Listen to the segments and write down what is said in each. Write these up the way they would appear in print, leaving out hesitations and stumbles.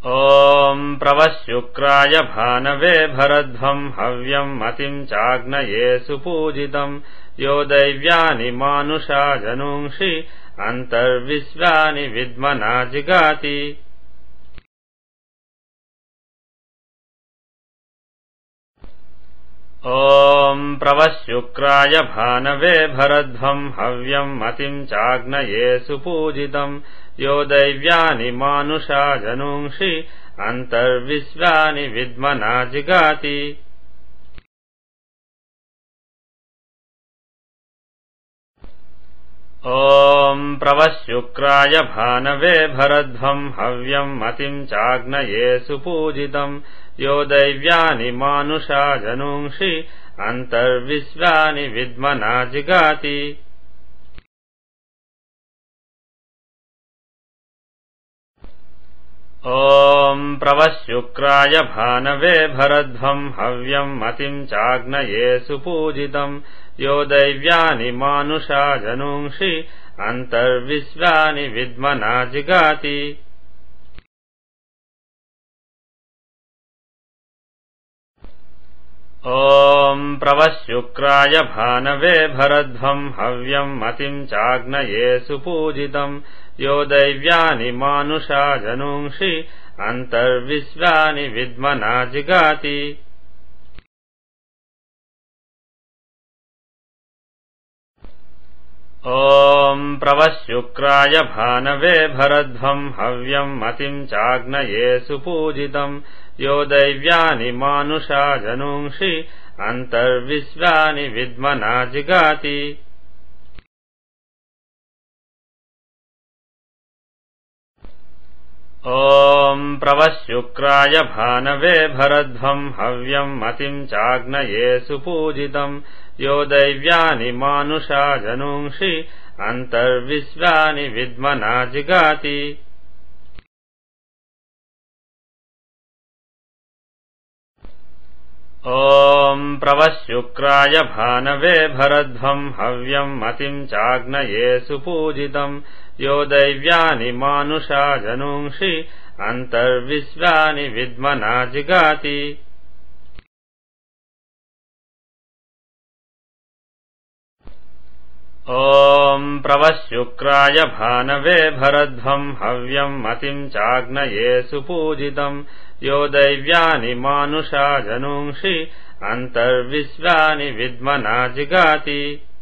ॐ प्रवश्युक्राय भानवे भरध्वं हव्यं मतिं चाग्नये सुपूजितं यो दैव्यानि मानुषा जनूंषि अन्तर्विश्वानि विद्मना जिगाति। ॐ प्रवश्युक्राय भानवे भरध्वं हव्यं मतिं चाग्नये सुपूजितं यो दैव्यानि मानुषा जनूंषि अन्तर्विश्वानि विद्मना जिगाति। ॐ प्रवश्युक्राय भानवे भरध्वं हव्यं मतिं चाग्नये सुपूजितं यो दैव्यानि मानुषा जनूंषि अन्तर्विश्वानि विद्मना जिगाति। ॐ प्रवश्युक्राय भानवे भरध्वं हव्यं मतिं चाग्नये सुपूजितं यो दैव्यानि मानुषा जनूंषि अन्तर्विश्वानि विद्मना जिगाति। ॐ प्रवश्युक्राय भानवे भरध्वं हव्यं मतिं चाग्नये सुपूजितं यो दैव्यानि मानुषा जनूंषि अन्तर्विश्वानि विद्मना जिगाति। ॐ प्रवश्युक्राय भानवे भरध्वं हव्यं मतिं चाग्नये सुपूजितं यो दैव्यानि मानुषा जनूंषि अन्तर्विश्वानि विद्मना जिगाति। ॐ प्रवश्युक्राय भानवे भरध्वं हव्यं मतिं चाग्नये सुपूजितं यो दैव्यानि मानुषा जनूंषि अन्तर्विश्वानि विद्मना जिगाति। ॐ प्रवश्युक्राय भानवे भरध्वं हव्यं मतिं चाग्नये सुपूजितं यो दैव्यानि मानुषा जनूंषि अन्तर्विश्वानि विद्मना जिगाति। ॐ प्रवश्युक्राय भानवे भरध्वं हव्यं मतिं चाग्नये सुपूजितं यो दैव्यानि मानुषा जनूंषि अन्तर्विश्वानि विद्मना जिगाति।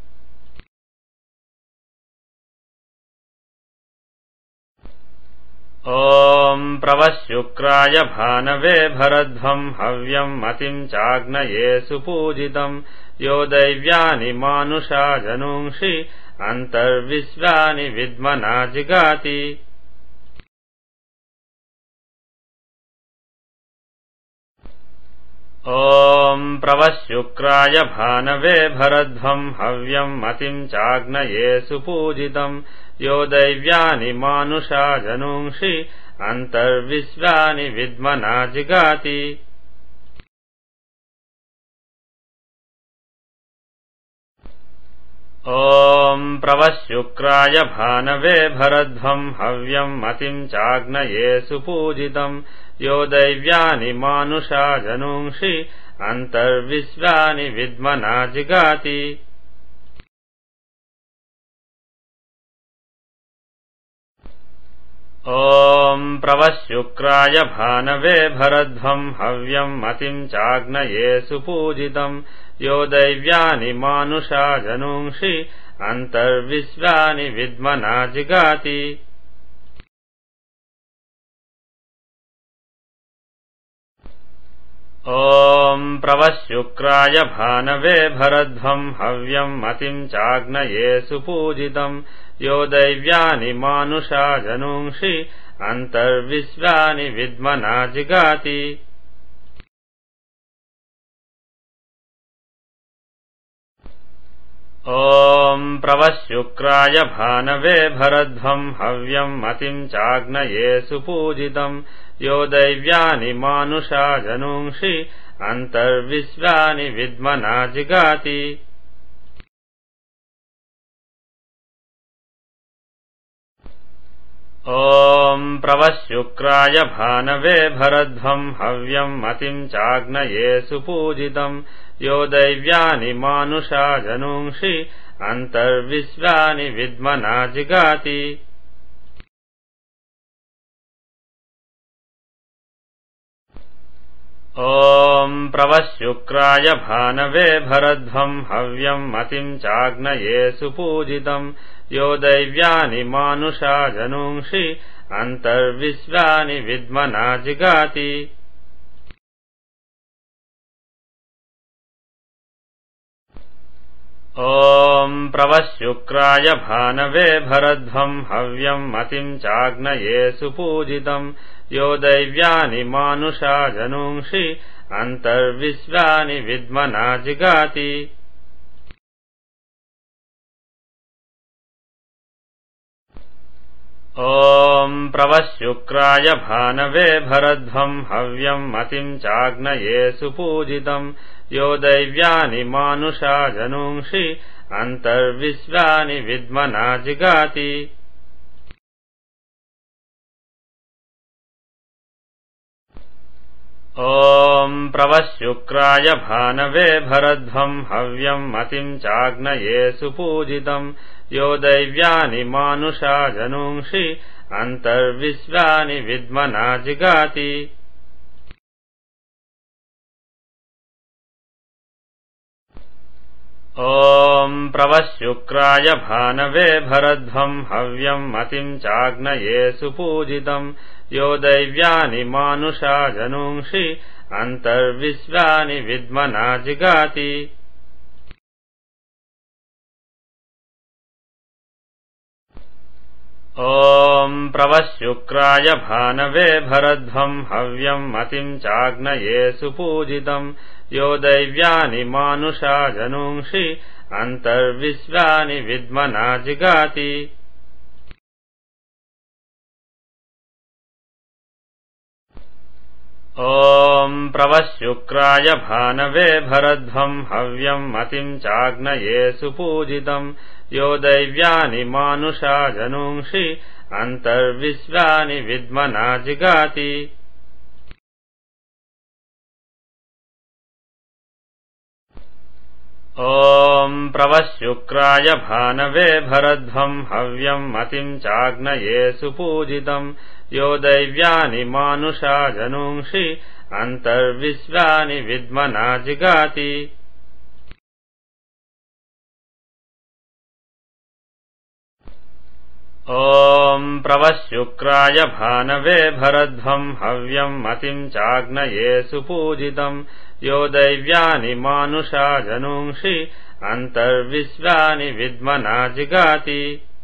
ॐ प्रवश्युक्राय भानवे भरध्वं हव्यं मतिं चाग्नये सुपूजितं यो दैव्यानि मानुषा जनूंषि अन्तर्विश्वानि विद्मना जिगाति। ॐ प्रवश्युक्राय भानवे भरध्वं हव्यं मतिं चाग्नये सुपूजितं यो दैव्यानि मानुषा जनूंषि अन्तर्विश्वानि विद्मना जिगाति। ॐ प्रवश्युक्राय भानवे भरध्वं हव्यं मतिं चाग्नये सुपूजितं यो दैव्यानि मानुषा जनूंषि अन्तर्विश्वानि विद्मना जिगाति। ॐ प्रवश्युक्राय भानवे भरध्वं हव्यं मतिं चाग्नये सुपूजितं यो दैव्यानि मानुषा जनूंषि अन्तर्विश्वानि विद्मना जिगाति। ॐ प्रवश्युक्राय भानवे भरध्वं हव्यं मतिं चाग्नये सुपूजितं यो दैव्यानि मानुषा जनूंषि अन्तर्विश्वानि विद्मना जिगाति। ॐ प्रवश्युक्राय भानवे भरध्वं हव्यं मतिं चाग्नये सुपूजितं यो दैव्यानि मानुषा जनूंषि अन्तर्विश्वानि विद्मना जिगाति। ॐ प्रवःशुक्राय भानवे भरध्वं हव्यं मतिं चाग्नये सुपूजितं यो दैव्यानि मानुषा जनूंषि अन्तर्विश्वानि विद्मना जिगाति ॐ प्रवःशुक्राय भानवे भरध्वं हव्यं मतिं चाग्नये सुपूजितं यो दैव्यानि मानुषा जनूंषि अन्तर्विश्वानि विद्मना जिगाति ॐ प्रवःशुक्राय भानवे भरध्वं हव्यं मतिं चाग्नये सुपूजितं यो दैव्यानि मानुषा जनूंषि अन्तर्विश्वानि विद्मना जिगाति ॐ प्रवःशुक्राय भानवे भरध्वं हव्यं मतिं चाग्नये सुपूजितं यो दैव्यानि मानुषा जनूंषि अन्तर्विश्वानि विद्मना जिगाति ॐ प्रवःशुक्राय भानवे भरध्वं हव्यं मतिं चाग्नये सुपूजितं यो दैव्यानि मानुषा जनूंषि अन्तर्विश्वानि विद्मना जिगाति ॐ प्रवःशुक्राय भानवे भरध्वं हव्यं मतिं चाग्नये सुपूजितं यो दैव्यानि मानुषा जनूंषि अन्तर्विश्वानि विद्मना जिगाति ॐ प्रवःशुक्राय भानवे भरध्वं हव्यं मतिं चाग्नये सुपूजितं यो दैव्यानि मानुषा जनूंषि अन्तर्विश्वानि विद्मना जिगाति ॐ प्रवःशुक्राय भानवे भरध्वं हव्यं मतिं चाग्नये सुपूजितं यो दैव्यानि मानुषा जनूंषि अन्तर्विश्वानि विद्मना जिगाति ॐ प्रवःशुक्राय भानवे भरध्वं हव्यं मतिं चाग्नये सुपूजितं यो दैव्यानि मानुषा जनूंषि अन्तर्विश्वानि विद्मना जिगाति ॐ प्रवःशुक्राय भानवे भरध्वं हव्यं मतिं चाग्नये सुपूजितं यो दैव्यानि मानुषा जनूंषि अन्तर्विश्वानि विद्मना जिगाति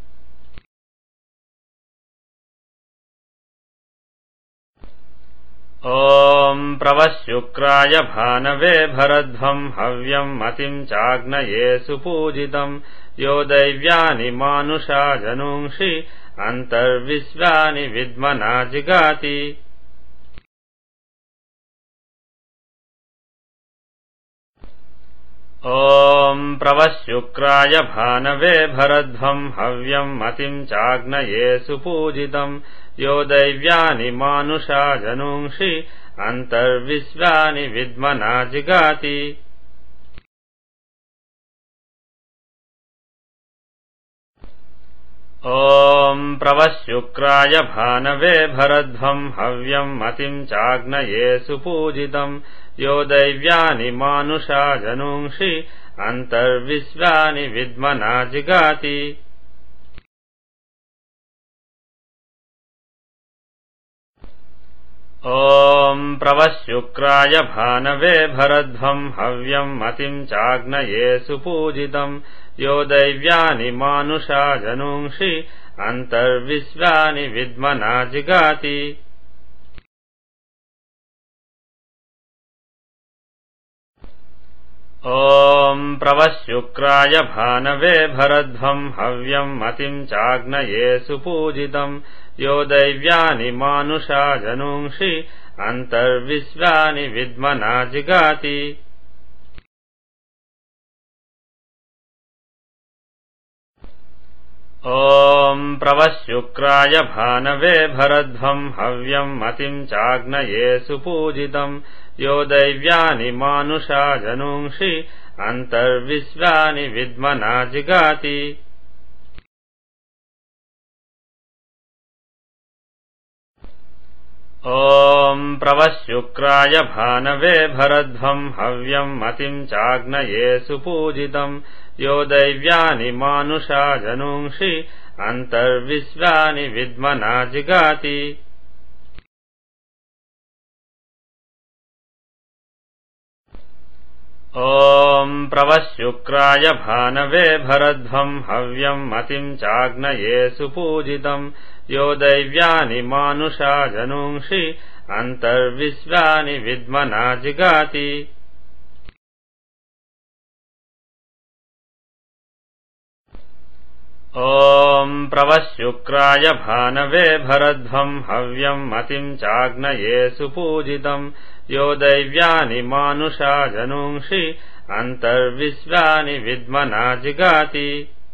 ॐ प्रवःशुक्राय भानवे भरध्वं हव्यं मतिं चाग्नये सुपूजितं यो दैव्यानि मानुषा जनूंषि अन्तर्विश्वानि विद्मना जिगाति ॐ प्रवःशुक्राय भानवे भरध्वं हव्यं मतिं चाग्नये सुपूजितं यो दैव्यानि मानुषा जनूंषि अन्तर्विश्वानि विद्मना जिगाति ॐ प्रवःशुक्राय भानवे भरध्वं हव्यं मतिं चाग्नये सुपूजितं यो दैव्यानि मानुषा जनूंषि अन्तर्विश्वानि विद्मना जिगाति ॐ प्रवःशुक्राय भानवे भरध्वं हव्यं मतिं चाग्नये सुपूजितं यो दैव्यानि मानुषा जनूंषि अन्तर्विश्वानि विद्मना जिगाति ॐ प्रवःशुक्राय भानवे भरध्वं हव्यं मतिं चाग्नये सुपूजितं यो दैव्यानि मानुषा जनूंषि अन्तर्विश्वानि विद्मना जिगाति ॐ प्रवःशुक्राय भानवे भरध्वं हव्यं मतिं चाग्नये सुपूजितं यो दैव्यानि मानुषा जनूंषि अन्तर्विश्वानि विद्मना जिगाति ॐ प्रवःशुक्राय भानवे भरध्वं हव्यं मतिं चाग्नये सुपूजितं यो दैव्यानि मानुषा जनूंषि अन्तर्विश्वानि विद्मना जिगाति ॐ प्रवःशुक्राय भानवे भरध्वं हव्यं मतिं चाग्नये सुपूजितं यो दैव्यानि मानुषा जनूंषि अन्तर्विश्वानि विद्मना जिगाति ॐ प्रवःशुक्राय भानवे भरध्वं हव्यं मतिं चाग्नये सुपूजितं यो दैव्यानि मानुषा जनूंषि अन्तर्विश्वानि विद्मना जिगाति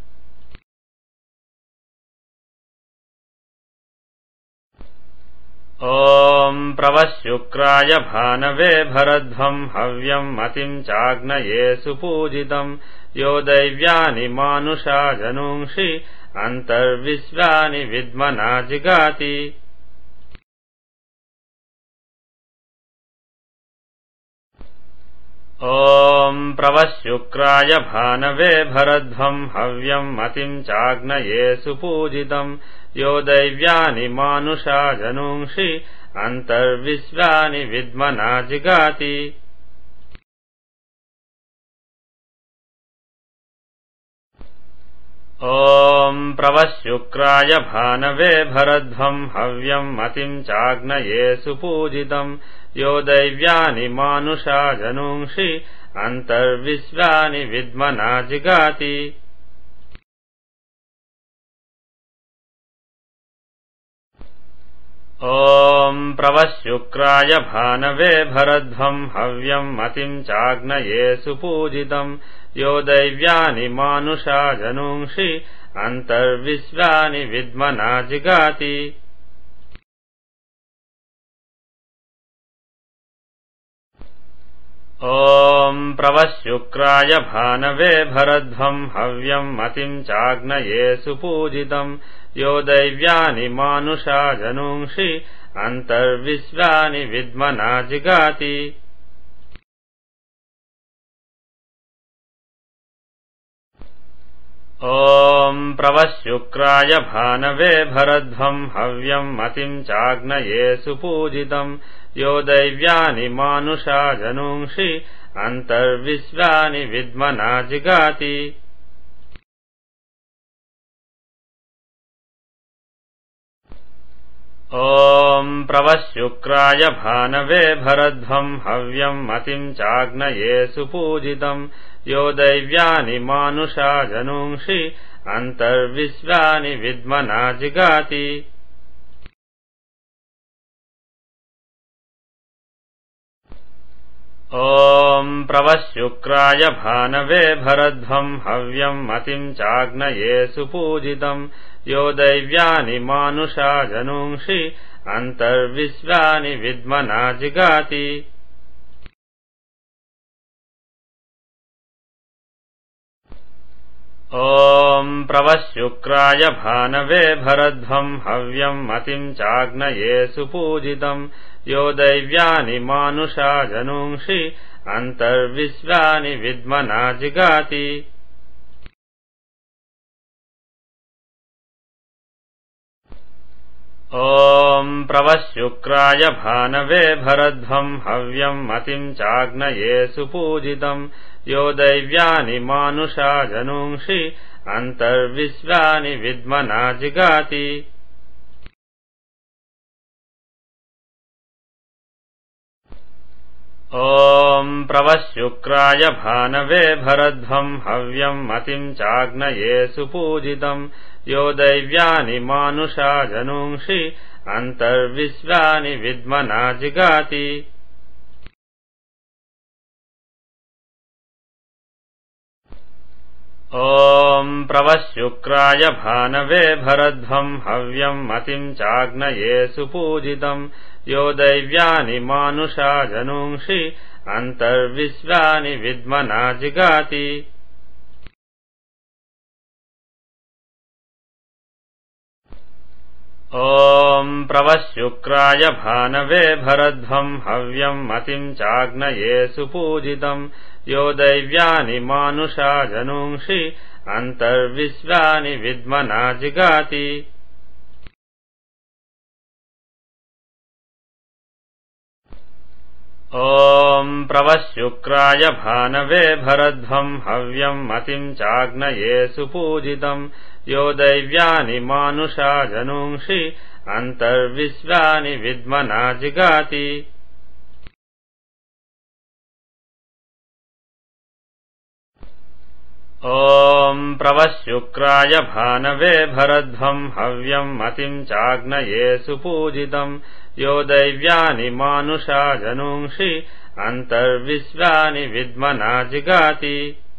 ॐ प्रवःशुक्राय भानवे भरध्वं हव्यं मतिं चाग्नये सुपूजितं यो दैव्यानि मानुषा जनूंषि अन्तर्विश्वानि विद्मना जिगाति ॐ प्रवःशुक्राय भानवे भरध्वं हव्यं मतिं चाग्नये सुपूजितं यो दैव्यानि मानुषा जनूंषि अन्तर्विश्वानि विद्मना जिगाति ॐ प्रवःशुक्राय भानवे भरध्वं हव्यं मतिं चाग्नये सुपूजितं यो दैव्यानि मानुषा जनूंषि अन्तर्विश्वानि विद्मना जिगाति ॐ प्रवःशुक्राय भानवे भरध्वं हव्यं मतिं चाग्नये सुपूजितं यो दैव्यानि मानुषा जनूंषि अन्तर्विश्वानि विद्मना जिगाति ॐ प्रवःशुक्राय भानवे भरध्वं हव्यं मतिं चाग्नये सुपूजितं यो दैव्यानि मानुषा जनूंषि अन्तर्विश्वानि विद्मना जिगाति ॐ प्रवःशुक्राय भानवे भरध्वं हव्यं मतिं चाग्नये सुपूजितं यो दैव्यानि मानुषा जनूंषि अन्तर्विश्वानि विद्मना जिगाति ॐ प्रवःशुक्राय भानवे भरध्वं हव्यं मतिं चाग्नये सुपूजितं यो दैव्यानि मानुषा जनूंषि अन्तर्विश्वानि विद्मना जिगाति ॐ प्रवःशुक्राय भानवे भरध्वं हव्यं मतिं चाग्नये सुपूजितं यो दैव्यानि मानुषा जनूंषि अन्तर्विश्वानि विद्मना जिगाति ॐ प्रवःशुक्राय भानवे भरध्वं हव्यं मतिं चाग्नये सुपूजितं यो दैव्यानि मानुषा जनूंषि अन्तर्विश्वानि विद्मना जिगाति ॐ प्रवःशुक्राय भानवे भरध्वं हव्यं मतिं चाग्नये सुपूजितं यो दैव्यानि मानुषा जनूंषि अन्तर्विश्वानि विद्मना जिगाति ॐ प्रवःशुक्राय भानवे भरध्वं हव्यं मतिं चाग्नये सुपूजितं यो दैव्यानि मानुषा जनूंषि अन्तर्विश्वानि विद्मना जिगाति ॐ प्रवःशुक्राय भानवे भरध्वं हव्यं मतिं चाग्नये सुपूजितं यो दैव्यानि मानुषा जनूंषि अन्तर्विश्वानि विद्मना जिगाति ॐ प्रवःशुक्राय भानवे भरध्वं हव्यं मतिं चाग्नये सुपूजितं यो दैव्यानि मानुषा जनूंषि अन्तर्विश्वानि विद्मना जिगाति ॐ प्रवःशुक्राय भानवे भरध्वं हव्यं मतिं चाग्नये सुपूजितं यो दैव्यानि मानुषा जनूंषि अन्तर्विश्वानि विद्मना जिगाति ॐ प्रवःशुक्राय भानवे भरध्वं हव्यं मतिं चाग्नये सुपूजितं यो दैव्यानि मानुषा जनूंषि अन्तर्विश्वानि विद्मना जिगाति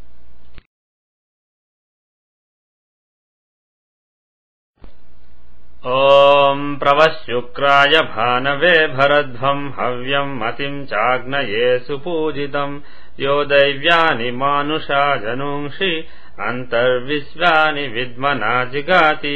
ॐ प्रवःशुक्राय भानवे भरध्वं हव्यं मतिं चाग्नये सुपूजितं यो दैव्यानि मानुषा जनूंषि अन्तर्विश्वानि विद्मना जिगाति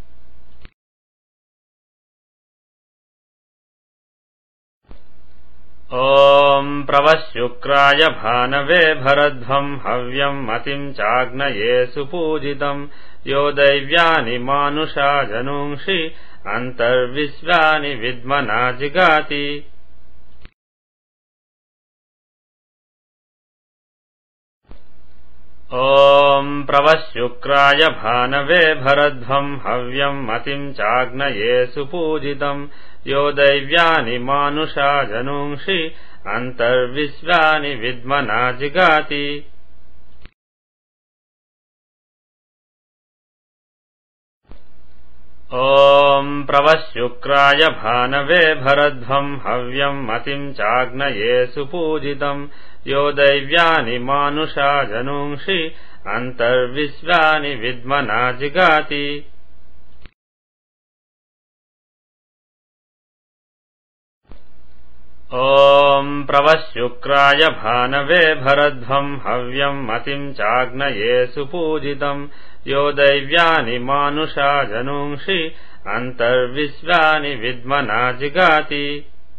ॐ प्रवःशुक्राय भानवे भरध्वं हव्यं मतिं चाग्नये सुपूजितं यो दैव्यानि मानुषा जनूंषि अन्तर्विश्वानि विद्मना जिगाति ॐ प्रवःशुक्राय भानवे भरध्वं हव्यं मतिं चाग्नये सुपूजितं यो दैव्यानि मानुषा जनूंषि अन्तर्विश्वानि विद्मना जिगाति ॐ प्रवःशुक्राय भानवे भरध्वं हव्यं मतिं चाग्नये सुपूजितं यो दैव्यानि मानुषा जनूंषि अन्तर्विश्वानि विद्मना जिगाति ॐ प्रवःशुक्राय भानवे भरध्वं हव्यं मतिं चाग्नये सुपूजितं यो दैव्यानि मानुषा जनूंषि अन्तर्विश्वानि विद्मना जिगाति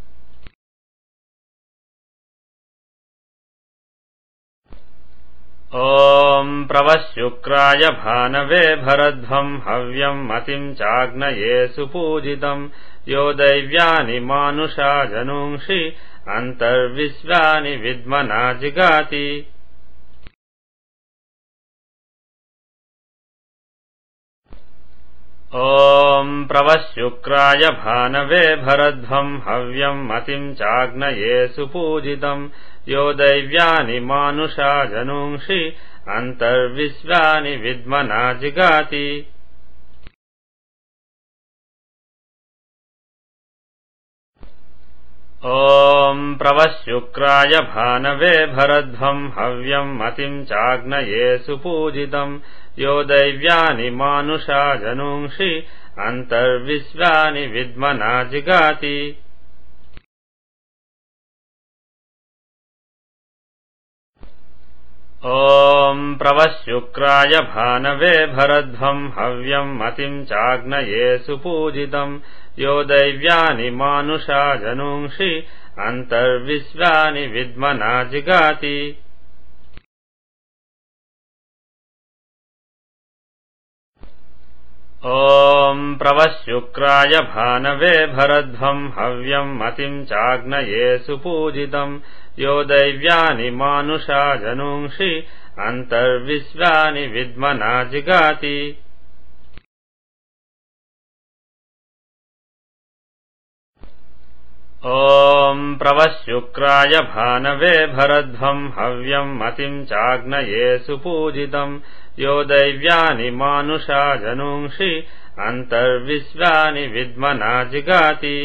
ॐ प्रवःशुक्राय भानवे भरध्वं हव्यं मतिं चाग्नये सुपूजितं यो दैव्यानि मानुषा जनूंषि अन्तर्विश्वानि विद्मना जिगाति ॐ प्रवःशुक्राय भानवे भरध्वं हव्यं मतिं चाग्नये सुपूजितं यो दैव्यानि मानुषा जनूंषि अन्तर्विश्वानि विद्मना जिगाति ॐ प्रवःशुक्राय भानवे भरध्वं हव्यं मतिं चाग्नये सुपूजितं यो दैव्यानि मानुषा जनूंषि अन्तर्विश्वानि विद्मना जिगाति ॐ प्रवःशुक्राय भानवे भरध्वं हव्यं मतिं चाग्नये सुपूजितं यो दैव्यानि मानुषा जनूंषि अन्तर्विश्वानि विद्मना जिगाति ॐ प्रवःशुक्राय भानवे भरध्वं हव्यं मतिं चाग्नये सुपूजितं यो दैव्यानि मानुषा जनूंषि अन्तर्विश्वानि विद्मना जिगाति ॐ प्रवःशुक्राय भानवे भरध्वं हव्यं मतिं चाग्नये सुपूजितं यो दैव्यानि मानुषा जनूंषि अन्तर्विश्वानि विद्मना जिगाति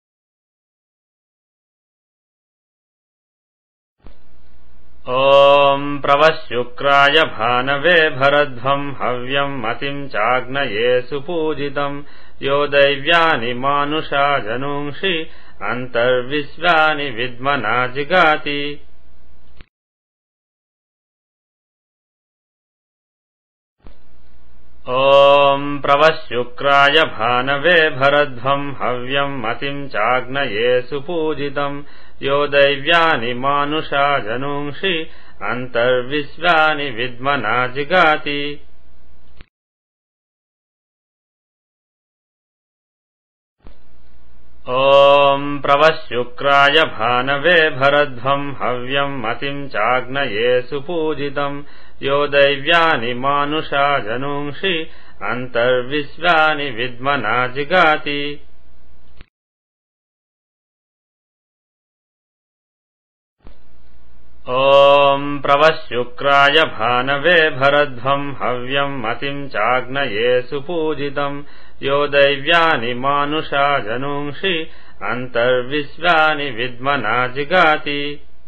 ॐ प्रवश्युक्राय भानवे भरध्वं हव्यं मतिं चाग्नये सुपूजितं यो दैव्यानि मानुषा जनूंषि अन्तर्विश्वानि विद्मना जिगाति प्रवश्युक्राय भानवे भरध्वं हव्यं मतिं चाग्नये सुपूजितं यो दैव्यानि मानुषा जनूंषि अन्तर्विश्वानि विद्मना जिगाति प्रवश्युक्राय भानवे भरध्वं हव्यं मतिं चाग्नये सुपूजितं यो दैव्यानि मानुषा जनूंषि अन्तर्विश्वानि विद्मना जिगाति प्रवश्युक्राय भानवे भरध्वं हव्यं मतिं चाग्नये सुपूजितं यो दैव्यानि मानुषा जनूंषि अन्तर्विश्वानि विद्मना जिगाति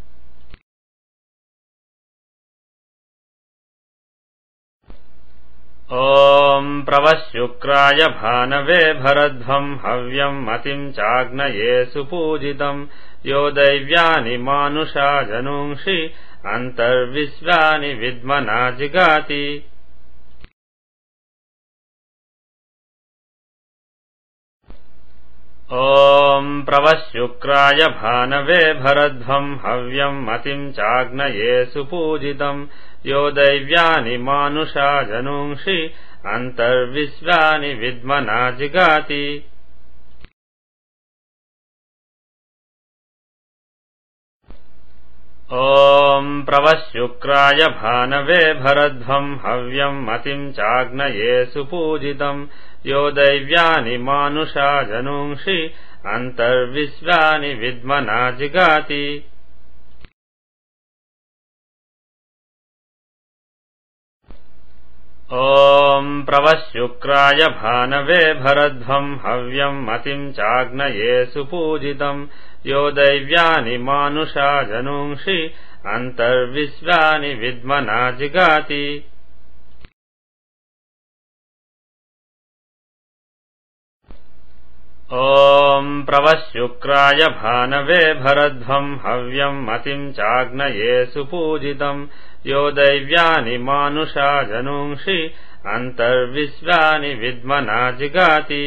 प्रवश्युक्राय भानवे भरध्वं हव्यं मतिं चाग्नये सुपूजितं यो दैव्यानि मानुषा जनूंषि अन्तर्विश्वानि विद्मना जिगाति प्रवश्युक्राय भानवे भरध्वं हव्यं मतिं चाग्नये सुपूजितं यो दैव्यानि मानुषा जनूंषि अन्तर्विश्वानि विद्मना जिगाति प्रवश्युक्राय भानवे भरध्वं हव्यं मतिं चाग्नये सुपूजितं यो दैव्यानि मानुषा जनूंषि अन्तर्विश्वानि विद्मना जिगाति प्रवश्युक्राय भानवे भरध्वं हव्यं मतिं चाग्नये सुपूजितं यो दैव्यानि मानुषा जनूंषि अन्तर्विश्वानि विद्मना जिगाति प्रवश्युक्राय भानवे भरध्वं हव्यं मतिं चाग्नये सुपूजितं यो दैव्यानि मानुषा जनूंषि अन्तर्विश्वानि विद्मना जिगाति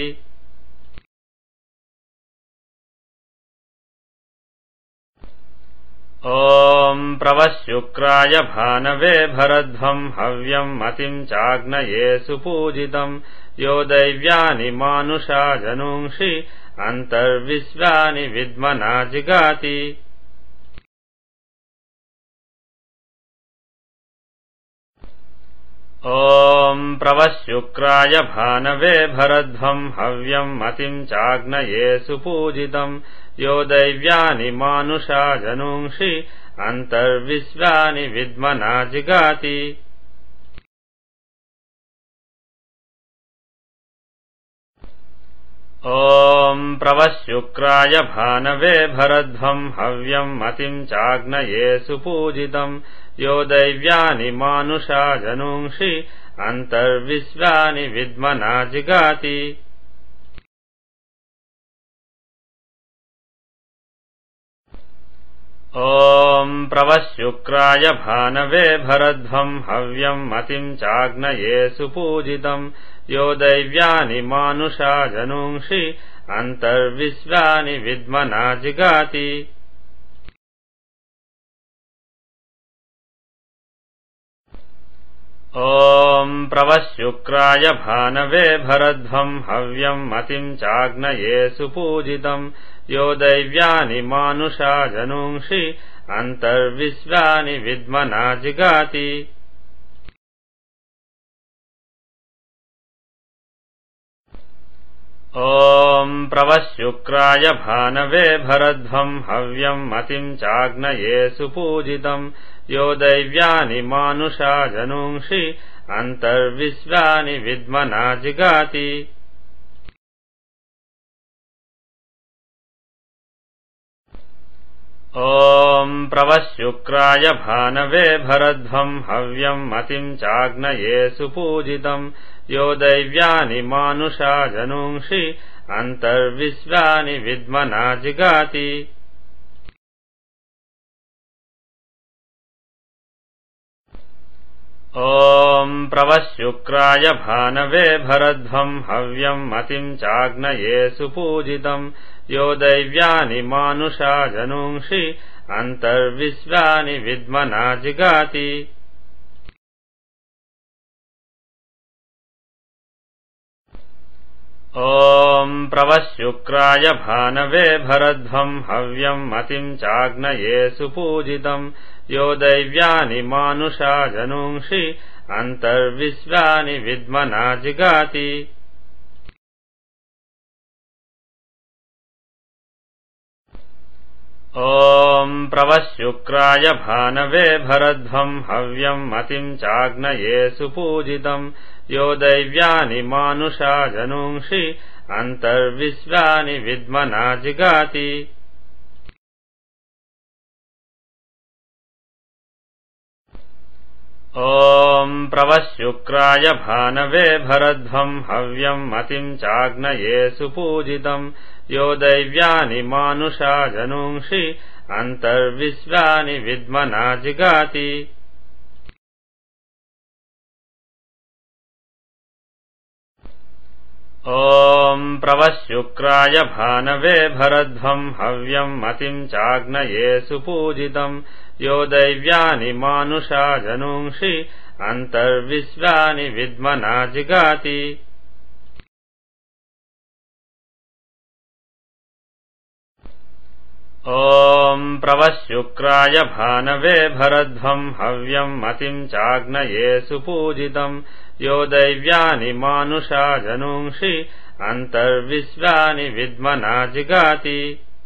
प्रवश्युक्राय भानवे भरध्वं हव्यं मतिं चाग्नये सुपूजितं यो दैव्यानि मानुषा जनूंषि अन्तर्विश्वानि विद्मना जिगाति प्रवश्युक्राय भानवे भरध्वं हव्यं मतिं चाग्नये सुपूजितं यो दैव्यानि मानुषा जनूंषि अन्तर्विश्वानि विद्मना जिगाति प्रवश्युक्राय भानवे भरध्वं हव्यं मतिं चाग्नये सुपूजितं यो दैव्यानि मानुषा जनूंषि अन्तर्विश्वानि विद्मना जिगाति प्रवश्युक्राय भानवे भरध्वं हव्यं मतिं चाग्नये सुपूजितं यो दैव्यानि मानुषा जनूंषि अन्तर्विश्वानि विद्मना जिगाति प्रवश्युक्राय भानवे भरध्वं हव्यं मतिं चाग्नये सुपूजितं यो दैव्यानि मानुषा जनूंषि अन्तर्विश्वानि विद्मना जिगाति प्रवश्युक्राय भानवे भरध्वं हव्यं मतिं चाग्नये सुपूजितं यो दैव्यानि मानुषा जनूंषि अन्तर्विश्वानि विद्मना जिगाति ॐ प्रवश्युक्राय भानवे भरध्वं हव्यं मतिं चाग्नये सुपूजितं यो दैव्यानि मानुषा जनूंषि अन्तर्विश्वानि विद्मना जिगाति ॐ प्रवश्युक्राय भानवे भरध्वं हव्यं मतिं चाग्नये सुपूजितं यो दैव्यानि मानुषा जनूंषि अन्तर्विश्वानि विद्मना जिगाति ॐ प्रवश्युक्राय भानवे भरध्वं हव्यं मतिं चाग्नये सुपूजितं यो दैव्यानि मानुषा जनूंषि अन्तर्विश्वानि विद्मना जिगाति ॐ प्रवश्युक्राय भानवे भरध्वं हव्यं मतिं चाग्नये सुपूजितं यो दैव्यानि मानुषा जनूंषि अन्तर्विश्वानि विद्मना जिगाति ॐ प्रवश्युक्राय भानवे भरध्वं हव्यं मतिं चाग्नये सुपूजितं यो दैव्यानि मानुषा जनूंषि अन्तर्विश्वानि विद्मना जिगाति ॐ प्रवश्युक्राय भानवे भरध्वं हव्यं मतिं चाग्नये सुपूजितं यो दैव्यानि मानुषा जनूंषि अन्तर्विश्वानि विद्मना जिगाति ॐ प्रवश्युक्राय भानवे भरध्वं हव्यं मतिं चाग्नये सुपूजितं यो दैव्यानि मानुषा जनूंषि अन्तर्विश्वानि विद्मना जिगाति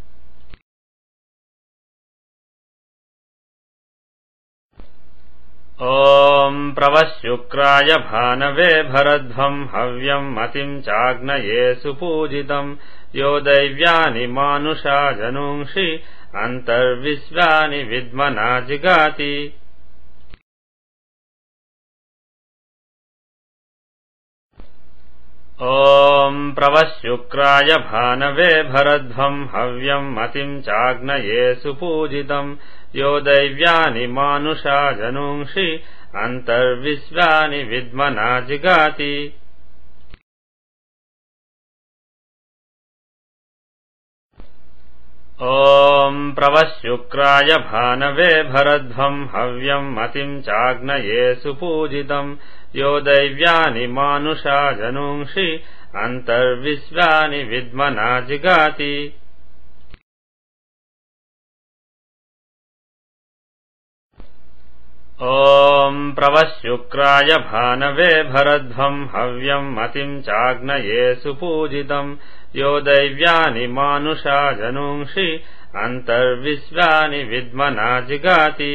ॐ प्रवश्युक्राय भानवे भरध्वं हव्यं मतिं चाग्नये सुपूजितं यो दैव्यानि मानुषा जनूंषि अन्तर्विश्वानि विद्मना जिगाति ॐ प्रवश्युक्राय भानवे भरध्वं हव्यं मतिं चाग्नये सुपूजितं यो दैव्यानि मानुषा जनूंषि अन्तर्विश्वानि विद्मना जिगाति ॐ प्रवश्युक्राय भानवे भरध्वं हव्यं मतिं चाग्नये सुपूजितं यो दैव्यानि मानुषा जनूंषि अन्तर्विश्वानि विद्मना जिगाति ॐ प्रवश्युक्राय भानवे भरध्वं हव्यं मतिं चाग्नये सुपूजितं यो दैव्यानि मानुषा जनूंषि अन्तर्विश्वानि विद्मना जिगाति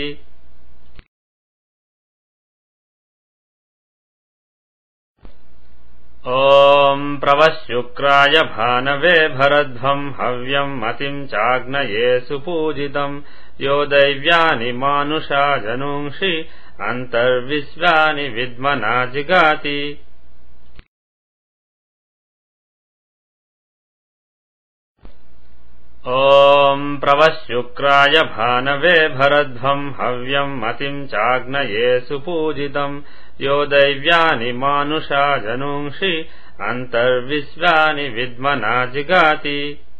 ॐ प्रवश्युक्राय भानवे भरध्वं हव्यं मतिं चाग्नये सुपूजितं यो दैव्यानि मानुषा जनूंषि अन्तर्विश्वानि विद्मना जिगाति ॐ प्रवश्युक्राय भानवे भरध्वं हव्यं मतिं चाग्नये सुपूजितं यो दैव्यानि मानुषा जनूंषि अन्तर्विश्वानि विद्मना जिगाति